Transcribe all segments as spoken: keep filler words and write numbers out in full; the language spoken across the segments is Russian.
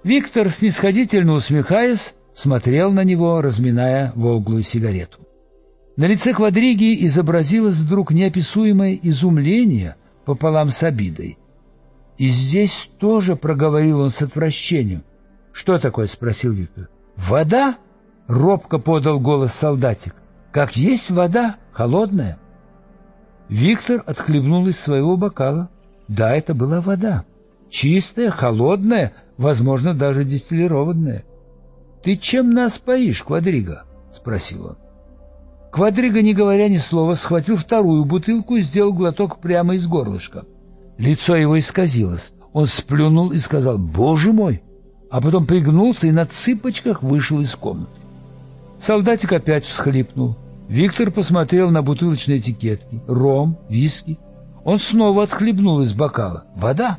Виктор, снисходительно усмехаясь, смотрел на него, разминая волглую сигарету. На лице Квадриги изобразилось вдруг неописуемое изумление пополам с обидой. «И здесь тоже», — проговорил он с отвращением. «Что такое?» — спросил Виктор. «Вода?» — робко подал голос солдатик. «Как есть вода, холодная». Виктор отхлебнул из своего бокала. Да, это была вода. Чистая, холодная, возможно, даже дистиллированная. «Ты чем нас поишь, Квадрига?» — спросил он. Квадрига, не говоря ни слова, схватил вторую бутылку и сделал глоток прямо из горлышка. Лицо его исказилось. Он сплюнул и сказал «Боже мой!», а потом пригнулся и на цыпочках вышел из комнаты. Солдатик опять всхлипнул. Виктор посмотрел на бутылочные этикетки. Ром, виски. Он снова отхлебнул из бокала. Вода.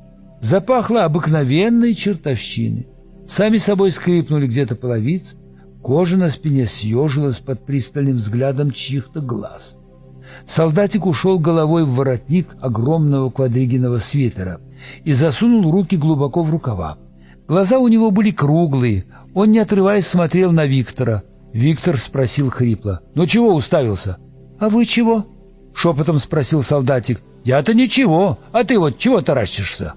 Запахло обыкновенной чертовщиной. Сами собой скрипнули где-то половицы. Кожа на спине съежилась под пристальным взглядом чьих-то глаз. Солдатик ушел головой в воротник огромного Квадригиного свитера и засунул руки глубоко в рукава. Глаза у него были круглые. Он, не отрываясь, смотрел на Виктора. Виктор спросил хрипло: «Ну чего уставился?» «А вы чего?» — шепотом спросил солдатик. «Я-то ничего, а ты вот чего таращишься?»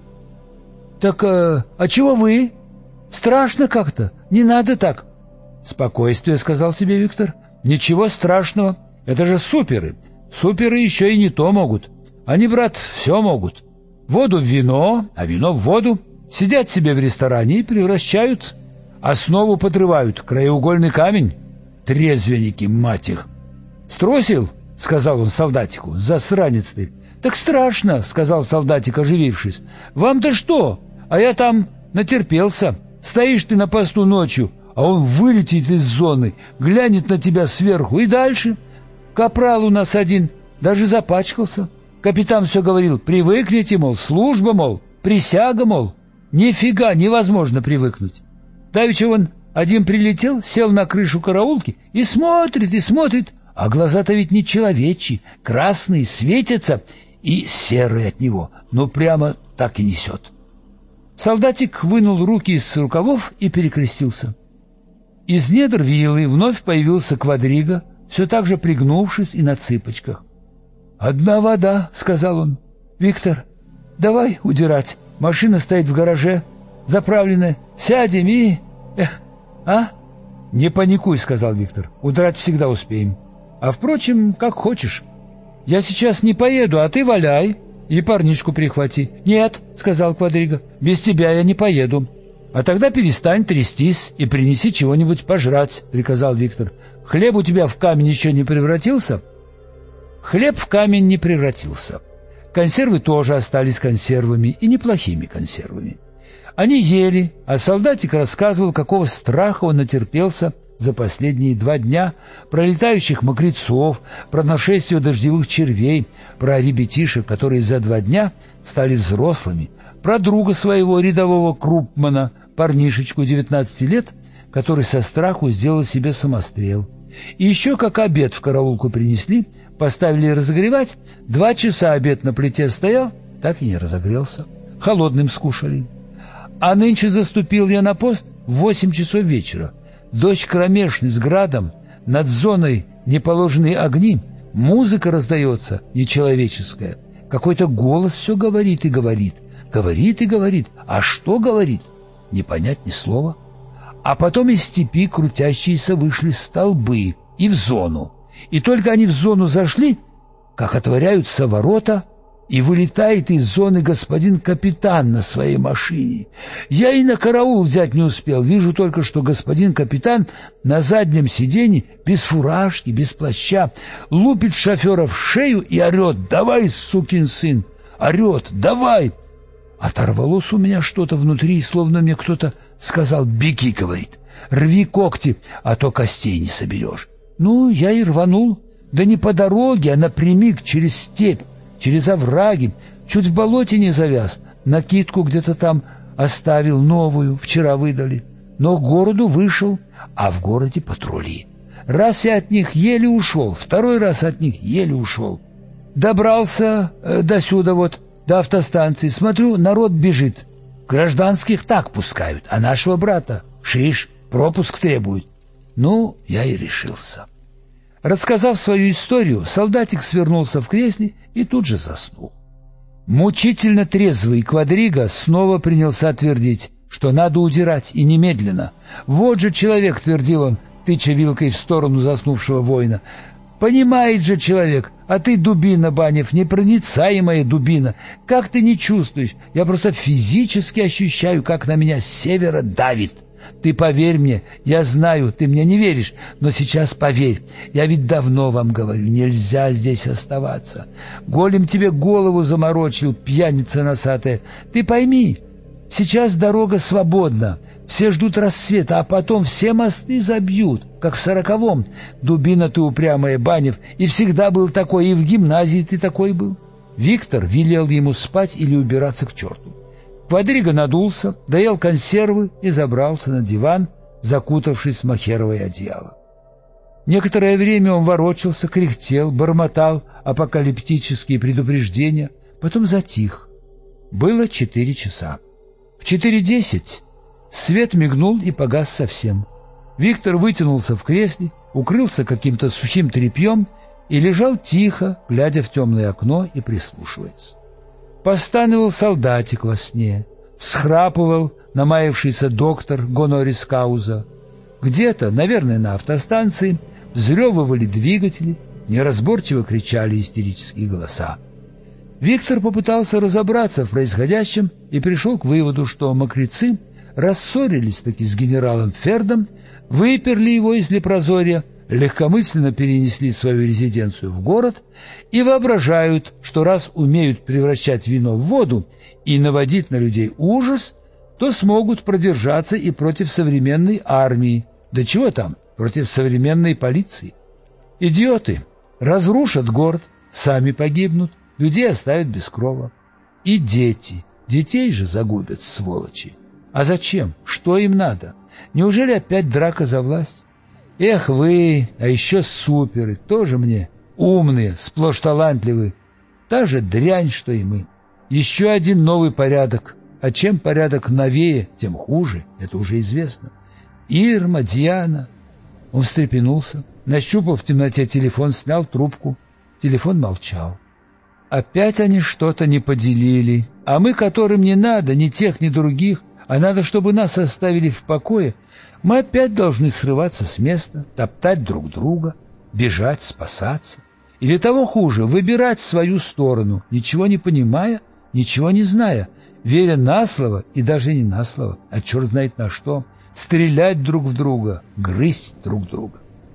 «Так, э, а чего вы? Страшно как-то, не надо так». «Спокойствие», — сказал себе Виктор. «Ничего страшного, это же суперы. Суперы еще и не то могут. Они, брат, все могут. Воду в вино, а вино в воду. Сидят себе в ресторане и превращают, основу подрывают, краеугольный камень. Трезвенники, мать их!» «Струсил?» — сказал он солдатику. «Засранец ты!» «Так страшно!» — сказал солдатик, оживившись. «Вам-то что? А я там натерпелся. Стоишь ты на посту ночью, а он вылетит из зоны, глянет на тебя сверху и дальше. Капрал у нас один даже запачкался. Капитан все говорил: привыкните, мол, служба, мол, присяга, мол. Нифига невозможно привыкнуть. Давеча он один прилетел, сел на крышу караулки и смотрит, и смотрит, а глаза-то ведь не человечьи, красные, светятся и серые от него, но прямо так и несет». Солдатик вынул руки из рукавов и перекрестился. Из недр виллы вновь появился Квадрига, все так же пригнувшись и на цыпочках. «Одна вода», — сказал он. «Виктор, давай удирать. Машина стоит в гараже, заправленная. Сядем и... Эх, а?» «Не паникуй», — сказал Виктор. «Удрать всегда успеем. А, впрочем, как хочешь. Я сейчас не поеду, а ты валяй и парнишку прихвати». «Нет», — сказал Квадрига, — «без тебя я не поеду». «А тогда перестань трястись и принеси чего-нибудь пожрать», — приказал Виктор. «Хлеб у тебя в камень еще не превратился?» Хлеб в камень не превратился. Консервы тоже остались консервами, и неплохими консервами. Они ели, а солдатик рассказывал, какого страха он натерпелся за последние два дня, про летающих мокрецов, про нашествие дождевых червей, про ребятишек, которые за два дня стали взрослыми, про друга своего рядового крупмана, парнишечку девятнадцати лет, который со страху сделал себе самострел. И еще как обед в караулку принесли, поставили разогревать, два часа обед на плите стоял, так и не разогрелся. Холодным скушали. А нынче заступил я на пост в восемь часов вечера. Дождь кромешный с градом, над зоной неположенные огни, музыка раздается нечеловеческая. Какой-то голос все говорит и говорит, говорит и говорит. А что говорит? Не понять ни слова. А потом из степи крутящиеся вышли столбы и в зону. И только они в зону зашли, как отворяются ворота, и вылетает из зоны господин капитан на своей машине. Я и на караул взять не успел. Вижу только, что господин капитан на заднем сиденье, без фуражки, без плаща, лупит шофера в шею и орет: «Давай, сукин сын!» Орет: «Давай!» Оторвалось у меня что-то внутри, словно мне кто-то сказал: «Беги», — говорит, «рви когти, а то костей не соберешь». Ну, я и рванул, да не по дороге, а напрямик через степь, через овраги, чуть в болоте не завяз, накидку где-то там оставил новую, вчера выдали, но к городу вышел, а в городе патрули. Раз я от них еле ушел, второй раз от них еле ушел. Добрался э, до сюда вот, до автостанции, смотрю, народ бежит. Гражданских так пускают, а нашего брата, шиш, пропуск требуют. Ну, я и решился. Рассказав свою историю, солдатик свернулся в кресле и тут же заснул. Мучительно трезвый Квадриго снова принялся твердить, что надо удирать, и немедленно. «Вот же человек», — твердил он, тыча вилкой в сторону заснувшего воина. «Понимает же человек, а ты, дубина, Банев, непроницаемая дубина. Как ты не чувствуешь? Я просто физически ощущаю, как на меня с севера давит. Ты поверь мне, я знаю, ты мне не веришь, но сейчас поверь. Я ведь давно вам говорю, нельзя здесь оставаться. Голем тебе голову заморочил, пьяница носатая. Ты пойми, сейчас дорога свободна, все ждут рассвета, а потом все мосты забьют, как в сороковом. Дубина ты упрямая, Банев, и всегда был такой, и в гимназии ты такой был». Виктор велел ему спать или убираться к черту. Квадриго надулся, доел консервы и забрался на диван, закутавшись в мохеровое одеяло. Некоторое время он ворочался, кряхтел, бормотал апокалиптические предупреждения, потом затих. Было четыре часа. В четыре десять свет мигнул и погас совсем. Виктор вытянулся в кресле, укрылся каким-то сухим тряпьем и лежал тихо, глядя в темное окно и прислушиваясь. Постанывал солдатик во сне, всхрапывал намаявшийся доктор гонорис кауза. Где-то, наверное, на автостанции, взрёвывали двигатели, неразборчиво кричали истерические голоса. Виктор попытался разобраться в происходящем и пришел к выводу, что мокрецы рассорились-таки с генералом Фердом, выперли его из Лепрозорья, легкомысленно перенесли свою резиденцию в город и воображают, что раз умеют превращать вино в воду и наводить на людей ужас, то смогут продержаться и против современной армии. Да чего там, против современной полиции. Идиоты! Разрушат город, сами погибнут, людей оставят без крова. И дети. Детей же загубят, сволочи. А зачем? Что им надо? Неужели опять драка за власть? Эх вы, а еще суперы, тоже мне умные, сплошь талантливые. Та же дрянь, что и мы. Еще один новый порядок. А чем порядок новее, тем хуже, это уже известно. Ирма, Диана. Он встрепенулся, нащупал в темноте телефон, снял трубку. Телефон молчал. Опять они что-то не поделили. А мы, которым не надо, ни тех, ни других, а надо, чтобы нас оставили в покое, мы опять должны срываться с места, топтать друг друга, бежать, спасаться. Или того хуже, выбирать свою сторону, ничего не понимая, ничего не зная, веря на слово и даже не на слово, а черт знает на что, стрелять друг в друга, грызть друг друга.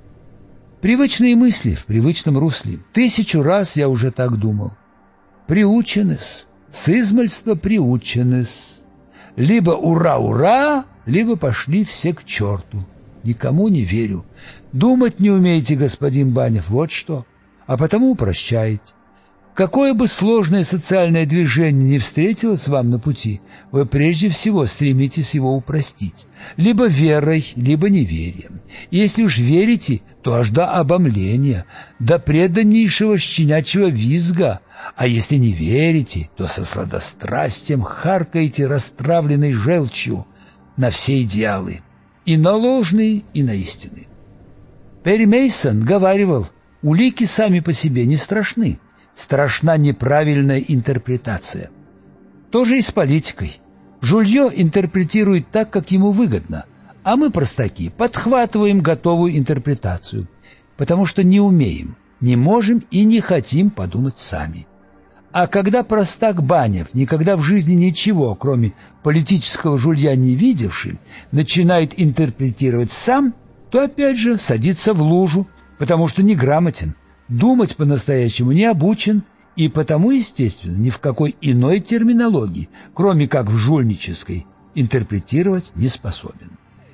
Привычные мысли в привычном русле. Тысячу раз я уже так думал. Приучены-с, с измальства приучены-с. Либо ура-ура, либо пошли все к черту. Никому не верю. Думать не умеете, господин Банев, вот что. А потому прощаете. Какое бы сложное социальное движение ни встретилось вам на пути, вы прежде всего стремитесь его упростить. Либо верой, либо неверием. И если уж верите, то аж до обомления, до преданнейшего щенячьего визга. А если не верите, то со сладострастием харкаете растравленной желчью на все идеалы, и на ложные, и на истинные. Перри Мейсон говаривал, улики сами по себе не страшны, страшна неправильная интерпретация. То же и с политикой. Жулье интерпретирует так, как ему выгодно, а мы, простаки, подхватываем готовую интерпретацию, потому что не умеем, не можем и не хотим подумать сами. А когда простак Банев, никогда в жизни ничего, кроме политического жулья не видевший, начинает интерпретировать сам, то опять же садится в лужу, потому что неграмотен, думать по-настоящему не обучен и потому, естественно, ни в какой иной терминологии, кроме как в жульнической, интерпретировать не способен.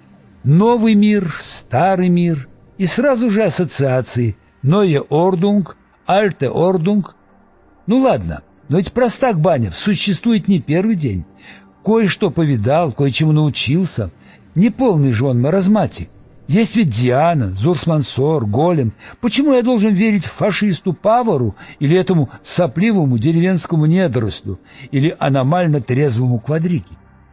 Новый мир, старый мир и сразу же ассоциации «Neue Ordnung», «Alte Ordnung». Ну ладно, но ведь простак Банев существует не первый день. Кое-что повидал, кое-чему научился. Не полный же он маразматик. Есть ведь Диана, Зурсмансор, Голем. Почему я должен верить фашисту-павару или этому сопливому деревенскому недорослю или аномально трезвому Квадриге?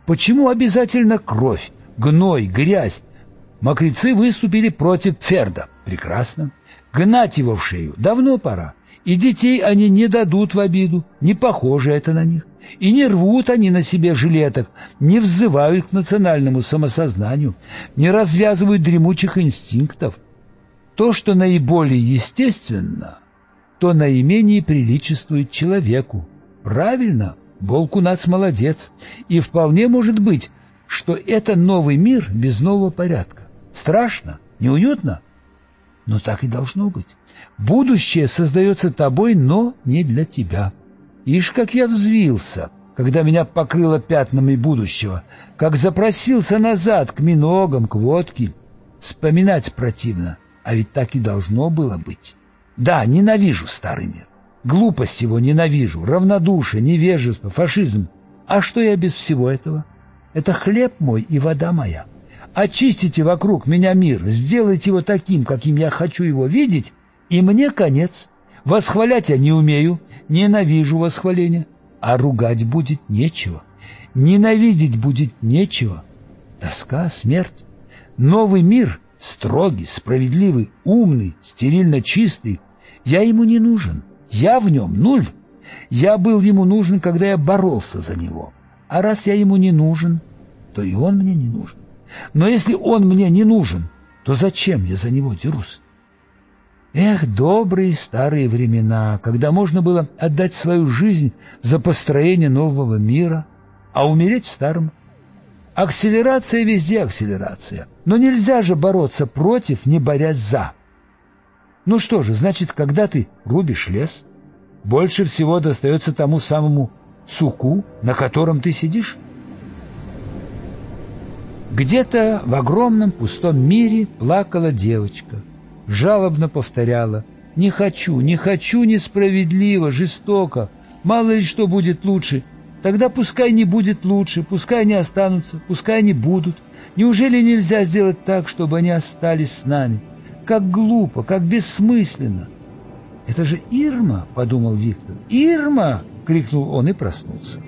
Почему обязательно кровь, гной, грязь? Мокрецы выступили против Ферда. Прекрасно. Гнать его в шею давно пора. И детей они не дадут в обиду, не похоже это на них. И не рвут они на себе жилеток, не взывают к национальному самосознанию, не развязывают дремучих инстинктов. То, что наиболее естественно, то наименее приличествует человеку. Правильно, Болкунац молодец. И вполне может быть, что это новый мир без нового порядка. Страшно, неуютно, но так и должно быть. Будущее создается тобой, но не для тебя. Ишь, как я взвился, когда меня покрыло пятнами будущего, как запросился назад к миногам, к водке. Вспоминать противно, а ведь так и должно было быть. Да, ненавижу старый мир. Глупость его ненавижу, равнодушие, невежество, фашизм. А что я без всего этого? Это хлеб мой и вода моя. Очистите вокруг меня мир, сделайте его таким, каким я хочу его видеть, и мне конец. Восхвалять я не умею, ненавижу восхваление, а ругать будет нечего, ненавидеть будет нечего. Тоска, смерть. Новый мир, строгий, справедливый, умный, стерильно чистый, я ему не нужен, я в нем нуль. Я был ему нужен, когда я боролся за него, а раз я ему не нужен, то и он мне не нужен. Но если он мне не нужен, то зачем я за него дерусь? Эх, добрые старые времена, когда можно было отдать свою жизнь за построение нового мира, а умереть в старом. Акселерация везде акселерация, но нельзя же бороться против, не борясь за. Ну что же, значит, когда ты рубишь лес, больше всего достается тому самому суку, на котором ты сидишь? Где-то в огромном пустом мире плакала девочка, жалобно повторяла: «Не хочу, не хочу, несправедливо, жестоко, мало ли что будет лучше. Тогда пускай не будет лучше, пускай они останутся, пускай они будут. Неужели нельзя сделать так, чтобы они остались с нами? Как глупо, как бессмысленно!» «Это же Ирма!» — подумал Виктор. «Ирма!» — крикнул он и проснулся.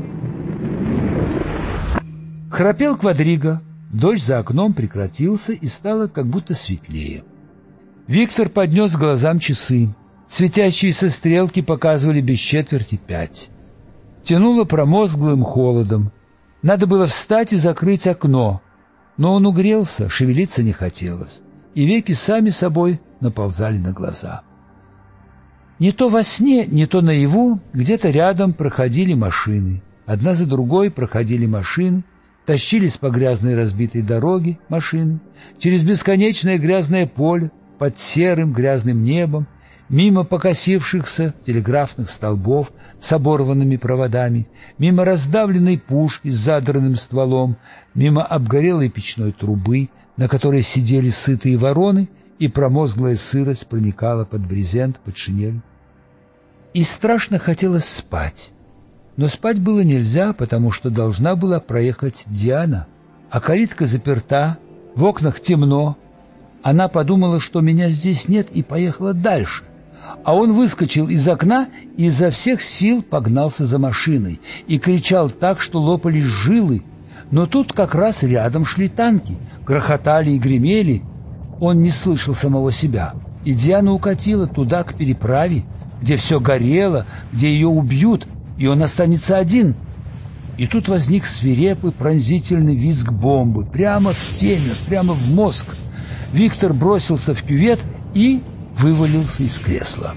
Храпел Квадриго, дождь за окном прекратился и стало как будто светлее. Виктор поднес к глазам часы. Светящиеся стрелки показывали без четверти пять. Тянуло промозглым холодом. Надо было встать и закрыть окно, но он угрелся, шевелиться не хотелось, и веки сами собой наползали на глаза. Не то во сне, не то наяву где-то рядом проходили машины. Одна за другой проходили машины, тащились по грязной разбитой дороге машины, через бесконечное грязное поле, под серым грязным небом, мимо покосившихся телеграфных столбов с оборванными проводами, мимо раздавленной пушки с задранным стволом, мимо обгорелой печной трубы, на которой сидели сытые вороны, и промозглая сырость проникала под брезент, под шинель. И страшно хотелось спать. Но спать было нельзя, потому что должна была проехать Диана, а калитка заперта, в окнах темно. Она подумала, что меня здесь нет, и поехала дальше. А он выскочил из окна и изо всех сил погнался за машиной и кричал так, что лопались жилы. Но тут как раз рядом шли танки, грохотали и гремели. Он не слышал самого себя, и Диана укатила туда, к переправе, где все горело, где ее убьют, и он останется один. И тут возник свирепый пронзительный визг бомбы, прямо в темя, прямо в мозг. Виктор бросился в кювет и вывалился из кресла.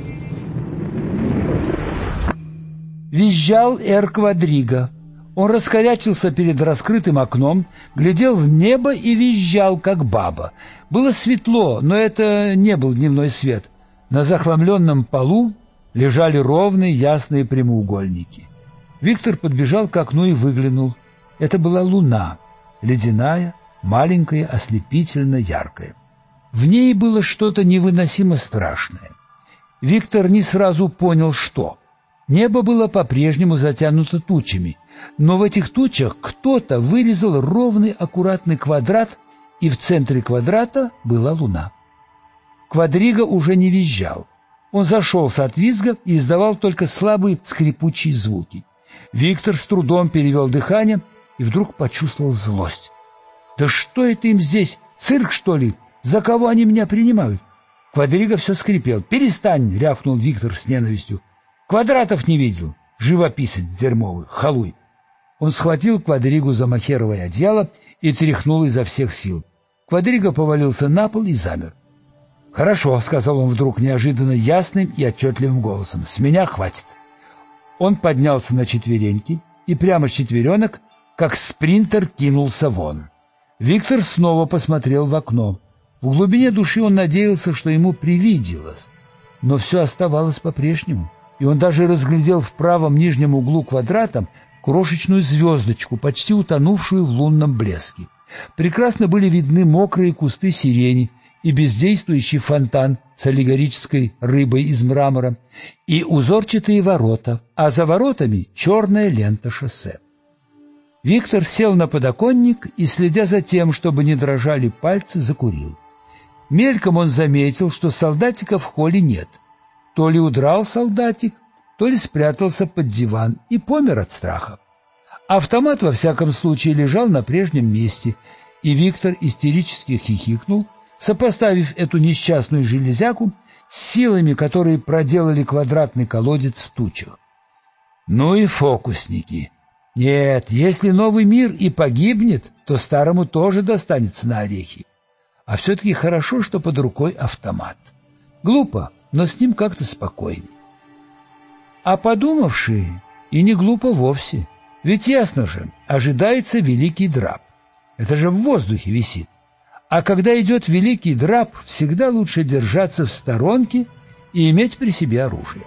Визжал эр Квадриго. Он раскорячился перед раскрытым окном, глядел в небо и визжал, как баба. Было светло, но это не был дневной свет. На захламленном полу лежали ровные ясные прямоугольники. Виктор подбежал к окну и выглянул. Это была луна, ледяная, маленькая, ослепительно яркая. В ней было что-то невыносимо страшное. Виктор не сразу понял, что. Небо было по-прежнему затянуто тучами, но в этих тучах кто-то вырезал ровный аккуратный квадрат, и в центре квадрата была луна. Квадриго уже не визжал. Он зашелся от визга и издавал только слабые скрипучие звуки. Виктор с трудом перевел дыхание и вдруг почувствовал злость. «Да что это им здесь? Цирк, что ли? За кого они меня принимают?» Квадриго все скрипел. «Перестань!» — рявкнул Виктор с ненавистью. «Квадратов не видел! Живописец дерьмовый, халуй!» Он схватил Квадригу за махеровое одеяло и тряхнул изо всех сил. Квадриго повалился на пол и замер. «Хорошо», — сказал он вдруг неожиданно ясным и отчетливым голосом, — «с меня хватит». Он поднялся на четвереньки и прямо с четверенок, как спринтер, кинулся вон. Виктор снова посмотрел в окно. В глубине души он надеялся, что ему привиделось, но все оставалось по-прежнему, и он даже разглядел в правом нижнем углу квадрата крошечную звездочку, почти утонувшую в лунном блеске. Прекрасно были видны мокрые кусты сирени и бездействующий фонтан с аллегорической рыбой из мрамора, и узорчатые ворота, а за воротами черная лента шоссе. Виктор сел на подоконник и, следя за тем, чтобы не дрожали пальцы, закурил. Мельком он заметил, что солдатика в холле нет. То ли удрал солдатик, то ли спрятался под диван и помер от страха. Автомат, во всяком случае, лежал на прежнем месте, и Виктор истерически хихикнул, сопоставив эту несчастную железяку с силами, которые проделали квадратный колодец в тучах. Ну и фокусники! Нет, если новый мир и погибнет, то старому тоже достанется на орехи. А все-таки хорошо, что под рукой автомат. Глупо, но с ним как-то спокойней. А подумавши, и не глупо вовсе. Ведь ясно же, ожидается великий драп. Это же в воздухе висит. А когда идет великий драп, всегда лучше держаться в сторонке и иметь при себе оружие.